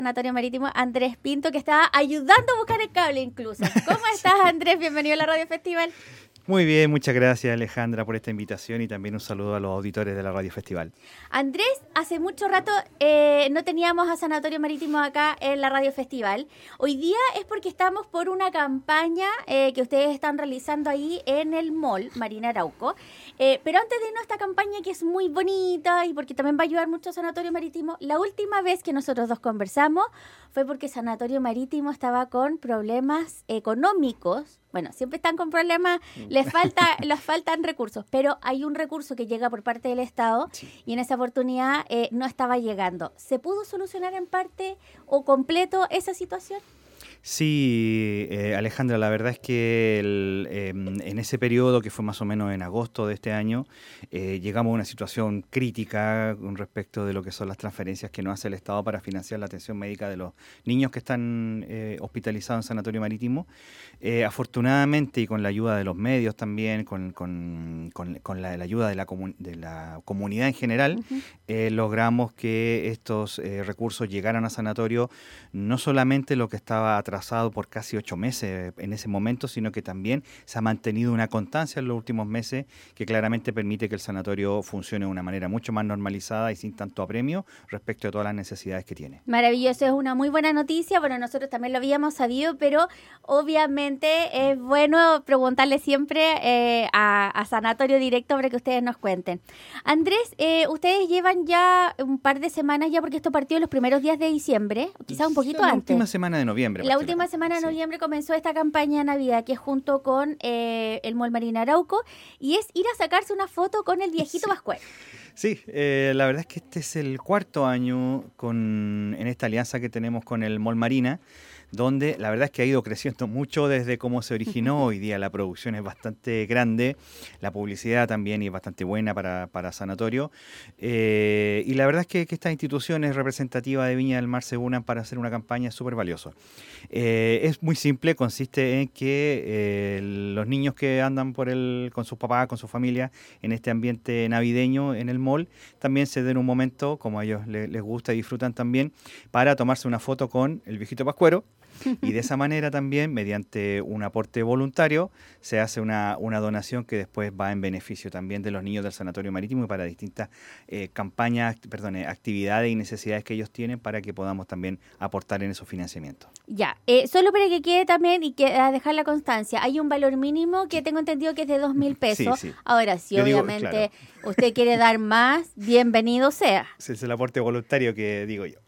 Sanatorio Marítimo, Andrés Pinto, que estaba ayudando a buscar el cable incluso. ¿Cómo estás, Andrés? Bienvenido a la Radio Festival. Muy bien, muchas gracias, Alejandra, por esta invitación y también un saludo a los auditores de la Radio Festival. Andrés, hace mucho rato no teníamos a Sanatorio Marítimo acá en la Radio Festival. Hoy día es porque estamos por una campaña que ustedes están realizando ahí en el mall Marina Arauco. Pero antes de irnos a esta campaña, que es muy bonita y porque también va a ayudar mucho a Sanatorio Marítimo, la última vez que nosotros dos conversamos fue porque Sanatorio Marítimo estaba con problemas económicos. Bueno, siempre están con problemas, les faltan recursos, pero hay un recurso que llega por parte del Estado y en esa oportunidad no estaba llegando. ¿Se pudo solucionar en parte o completo esa situación? Sí, Alejandra, la verdad es que en ese periodo, que fue más o menos en agosto de este año, llegamos a una situación crítica con respecto de lo que son las transferencias que nos hace el Estado para financiar la atención médica de los niños que están hospitalizados en Sanatorio Marítimo. Afortunadamente, y con la ayuda de los medios también, con la ayuda de la comunidad en general, logramos que estos recursos llegaran a Sanatorio, no solamente lo que estaba atrasado por casi 8 meses en ese momento, sino que también se ha mantenido una constancia en los últimos meses que claramente permite que el sanatorio funcione de una manera mucho más normalizada y sin tanto apremio respecto a todas las necesidades que tiene. Maravilloso, es una muy buena noticia. Bueno, nosotros también lo habíamos sabido, pero obviamente es bueno preguntarle siempre a Sanatorio Directo para que ustedes nos cuenten. Andrés, ustedes llevan ya un par de semanas ya, porque esto partió en los primeros días de diciembre, quizás un poquito antes. La última semana de noviembre. La última semana de noviembre comenzó esta campaña de Navidad, que es junto con el Mall Marina Arauco, y es ir a sacarse una foto con el viejito Pascuero. Sí, la verdad es que este es el cuarto año en esta alianza que tenemos con el Mall Marina, donde la verdad es que ha ido creciendo mucho desde cómo se originó. Hoy día la producción es bastante grande, la publicidad también es bastante buena para Sanatorio, y la verdad es que estas instituciones representativas de Viña del Mar se unan para hacer una campaña súper valiosa. Es muy simple, consiste en que los niños que andan con sus papás, con su familia, en este ambiente navideño en el mall, también se den un momento, como a ellos les gusta y disfrutan también, para tomarse una foto con el viejito Pascuero. Y de esa manera también, mediante un aporte voluntario, se hace una donación que después va en beneficio también de los niños del Sanatorio Marítimo y para distintas actividades y necesidades que ellos tienen para que podamos también aportar en esos financiamientos. Ya, solo para que quede también y que dejar la constancia, hay un valor mínimo que tengo entendido que es de 2.000 pesos. Sí. Ahora, si obviamente usted quiere dar más, bienvenido sea. Ese es el aporte voluntario que digo yo.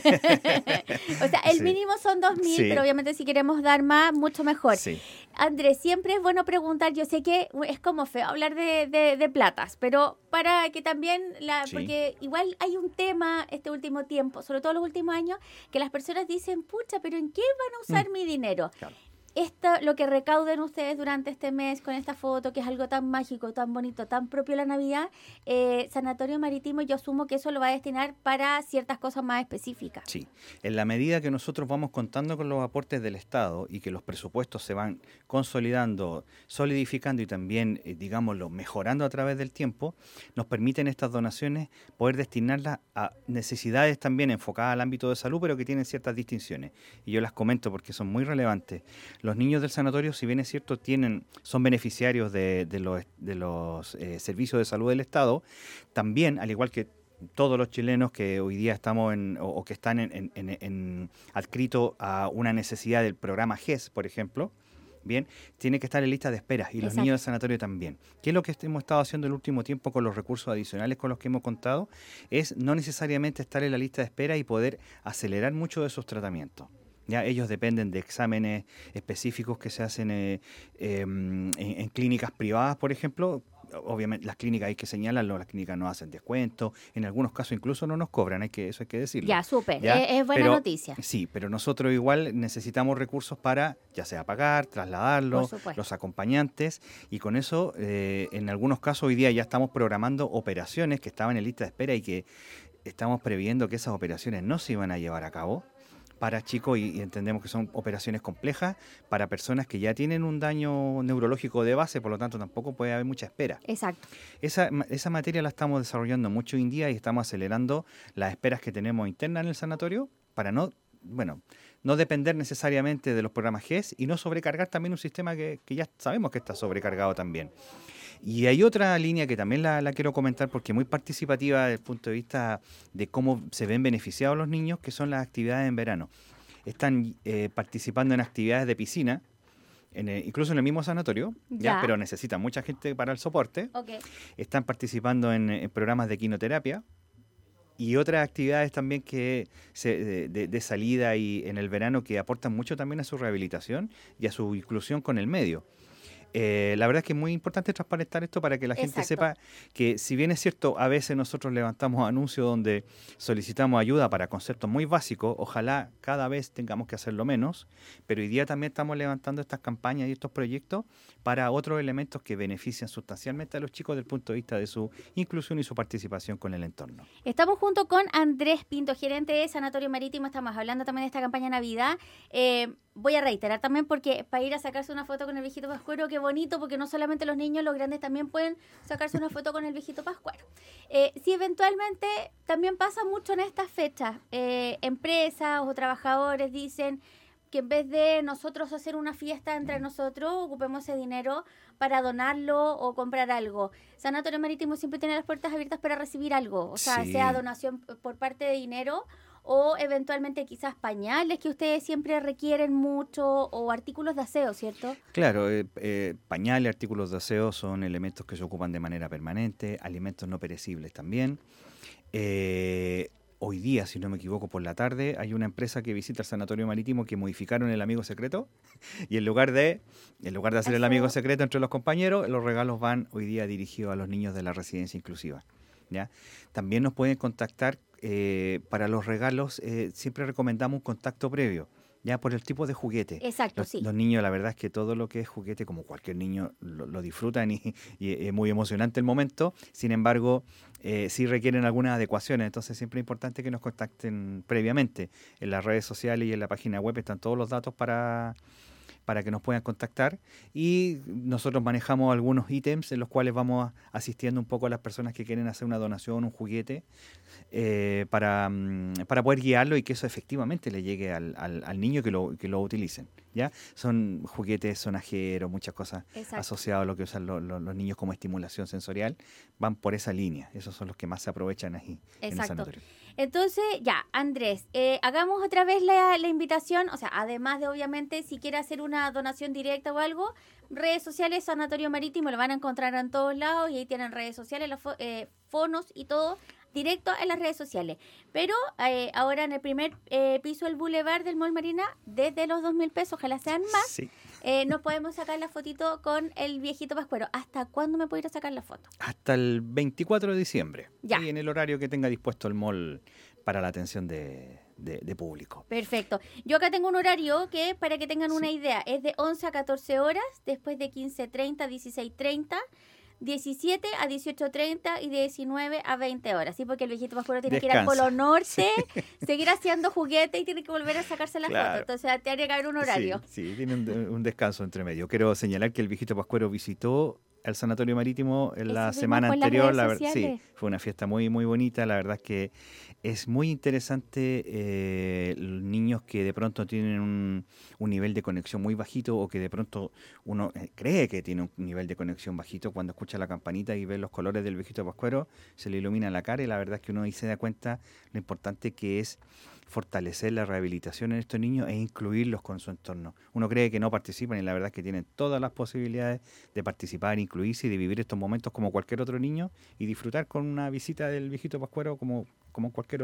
O sea, el mínimo son 2.000, pero obviamente si queremos dar más, mucho mejor. Sí. Andrés, siempre es bueno preguntar, yo sé que es como feo hablar de platas, pero para que también, porque igual hay un tema este último tiempo, sobre todo los últimos años, que las personas dicen, pucha, pero ¿en qué van a usar mi dinero? Claro. Esto, lo que recauden ustedes durante este mes con esta foto, que es algo tan mágico, tan bonito, tan propio de la Navidad, Sanatorio Marítimo, yo asumo que eso lo va a destinar para ciertas cosas más específicas. Sí, en la medida que nosotros vamos contando con los aportes del Estado y que los presupuestos se van consolidando, solidificando y también, digámoslo, mejorando a través del tiempo, nos permiten estas donaciones poder destinarlas a necesidades también enfocadas al ámbito de salud, pero que tienen ciertas distinciones. Y yo las comento porque son muy relevantes. Los niños del sanatorio, si bien es cierto, son beneficiarios de los servicios de salud del Estado, también, al igual que todos los chilenos que hoy día estamos o que están adscritos a una necesidad del programa GES, por ejemplo, bien, tiene que estar en lista de espera, y los niños del sanatorio también. ¿Qué es lo que hemos estado haciendo el último tiempo con los recursos adicionales con los que hemos contado? Es no necesariamente estar en la lista de espera y poder acelerar mucho de sus tratamientos. Ya ellos dependen de exámenes específicos que se hacen en clínicas privadas, por ejemplo. Obviamente las clínicas hay que señalarlo, las clínicas no hacen descuento, en algunos casos incluso no nos cobran, eso hay que decirlo. Ya, súper, es buena noticia. Sí, pero nosotros igual necesitamos recursos para, ya sea pagar, trasladarlos, los acompañantes, y con eso en algunos casos hoy día ya estamos programando operaciones que estaban en lista de espera y que estamos previendo que esas operaciones no se iban a llevar a cabo para chicos, y entendemos que son operaciones complejas para personas que ya tienen un daño neurológico de base, por lo tanto tampoco puede haber mucha espera. Exacto. Esa materia la estamos desarrollando mucho hoy en día y estamos acelerando las esperas que tenemos internas en el sanatorio para no depender necesariamente de los programas GES y no sobrecargar también un sistema que ya sabemos que está sobrecargado también. Y hay otra línea que también la quiero comentar porque es muy participativa desde el punto de vista de cómo se ven beneficiados los niños, que son las actividades en verano. Están participando en actividades de piscina, incluso en el mismo sanatorio, ¿ya? Pero necesitan mucha gente para el soporte. Okay. Están participando en programas de quinoterapia y otras actividades también que de salida y en el verano que aportan mucho también a su rehabilitación y a su inclusión con el medio. La verdad es que es muy importante transparentar esto para que la gente sepa que, si bien es cierto, a veces nosotros levantamos anuncios donde solicitamos ayuda para conceptos muy básicos, ojalá cada vez tengamos que hacerlo menos, pero hoy día también estamos levantando estas campañas y estos proyectos para otros elementos que benefician sustancialmente a los chicos desde el punto de vista de su inclusión y su participación con el entorno. Estamos junto con Andrés Pinto, gerente de Sanatorio Marítimo. Estamos hablando también de esta campaña Navidad. Voy a reiterar también porque para ir a sacarse una foto con el viejito pascuero, qué bonito, porque no solamente los niños, los grandes también pueden sacarse una foto con el viejito pascuero. Si eventualmente también pasa mucho en estas fechas, empresas o trabajadores dicen que en vez de nosotros hacer una fiesta entre nosotros, ocupemos ese dinero para donarlo o comprar algo. Sanatorio Marítimo siempre tiene las puertas abiertas para recibir algo, o sea, sea donación por parte de dinero o eventualmente quizás pañales que ustedes siempre requieren mucho o artículos de aseo, ¿cierto? Claro, pañales, artículos de aseo son elementos que se ocupan de manera permanente, alimentos no perecibles también. Hoy día, si no me equivoco, por la tarde hay una empresa que visita el Sanatorio Marítimo que modificaron el amigo secreto y en lugar de hacer el amigo secreto entre los compañeros, los regalos van hoy día dirigidos a los niños de la residencia inclusiva, ¿ya? También nos pueden contactar para los regalos, siempre recomendamos un contacto previo, ya por el tipo de juguete. Exacto, los niños, la verdad es que todo lo que es juguete, como cualquier niño, lo disfrutan y es muy emocionante el momento. Sin embargo, sí requieren algunas adecuaciones, entonces siempre es importante que nos contacten previamente. En las redes sociales y en la página web están todos los datos para que nos puedan contactar, y nosotros manejamos algunos ítems en los cuales vamos asistiendo un poco a las personas que quieren hacer una donación, un juguete, para poder guiarlo y que eso efectivamente le llegue al niño que lo utilicen, ¿ya? Son juguetes sonajeros, muchas cosas asociadas a lo que usan los niños como estimulación sensorial, van por esa línea, esos son los que más se aprovechan ahí en el sanatorio. Entonces, ya, Andrés, hagamos otra vez la invitación, o sea, además de, obviamente, si quiere hacer una donación directa o algo, redes sociales, Sanatorio Marítimo, lo van a encontrar en todos lados y ahí tienen redes sociales, fonos y todo, directo en las redes sociales. Pero ahora en el primer piso del Boulevard del Mall Marina, desde los 2.000 pesos, ojalá sean más, sí. Nos podemos sacar la fotito con el viejito pascuero. ¿Hasta cuándo me puedo ir a sacar la foto? Hasta el 24 de diciembre. Ya. Y en el horario que tenga dispuesto el mall para la atención de público. Perfecto. Yo acá tengo un horario que, para que tengan una idea, es de 11 a 14 horas, después de 15:30 a 16:30, 17 a 18:30 y de 19 a 20 horas. Sí, porque el viejito pascuero tiene que ir al Polo Norte, seguir haciendo juguete y tiene que volver a sacarse la foto. Entonces, tiene que haber un horario. Sí, tiene un descanso entre medio. Quiero señalar que el viejito pascuero visitó el Sanatorio Marítimo en la semana anterior. Sí, fue una fiesta muy, muy bonita. La verdad es que es muy interesante los niños que de pronto tienen un nivel de conexión muy bajito, o que de pronto uno cree que tiene un nivel de conexión bajito. Cuando escucha la campanita y ve los colores del viejito pascuero, se le ilumina la cara, y la verdad es que uno ahí se da cuenta lo importante que es fortalecer la rehabilitación en estos niños e incluirlos con su entorno. Uno cree que no participan, y la verdad es que tienen todas las posibilidades de participar, incluirse y de vivir estos momentos como cualquier otro niño, y disfrutar con una visita del viejito pascuero como en cualquier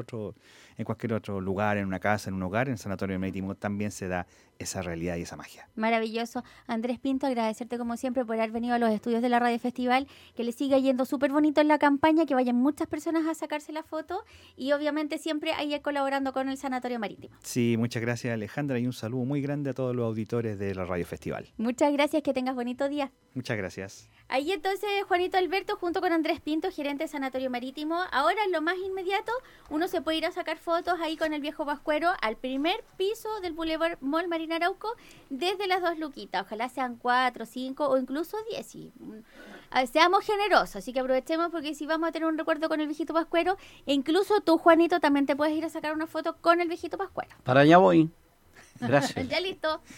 otro lugar, en una casa, en un hogar. En el Sanatorio Marítimo también se da esa realidad y esa magia. Maravilloso. Andrés Pinto, agradecerte como siempre por haber venido a los estudios de la Radio Festival, que le siga yendo súper bonito en la campaña, que vayan muchas personas a sacarse la foto, y obviamente siempre ahí colaborando con el Sanatorio Marítimo. Sí, muchas gracias, Alejandra, y un saludo muy grande a todos los auditores de la Radio Festival. Muchas gracias, que tengas bonito día. Muchas gracias. Ahí entonces Juanito Alberto junto con Andrés Pinto, gerente de Sanatorio Marítimo. Ahora, lo más inmediato, uno se puede ir a sacar fotos ahí con el viejo Pascuero al primer piso del Boulevard Mall Marina Arauco desde las 2 luquitas. Ojalá sean 4, 5 o incluso 10. Sí. Seamos generosos, así que aprovechemos porque si vamos a tener un recuerdo con el viejito Pascuero, e incluso tú, Juanito, también te puedes ir a sacar una foto con el viejito Pascuero. Para allá voy. Gracias. Ya listo.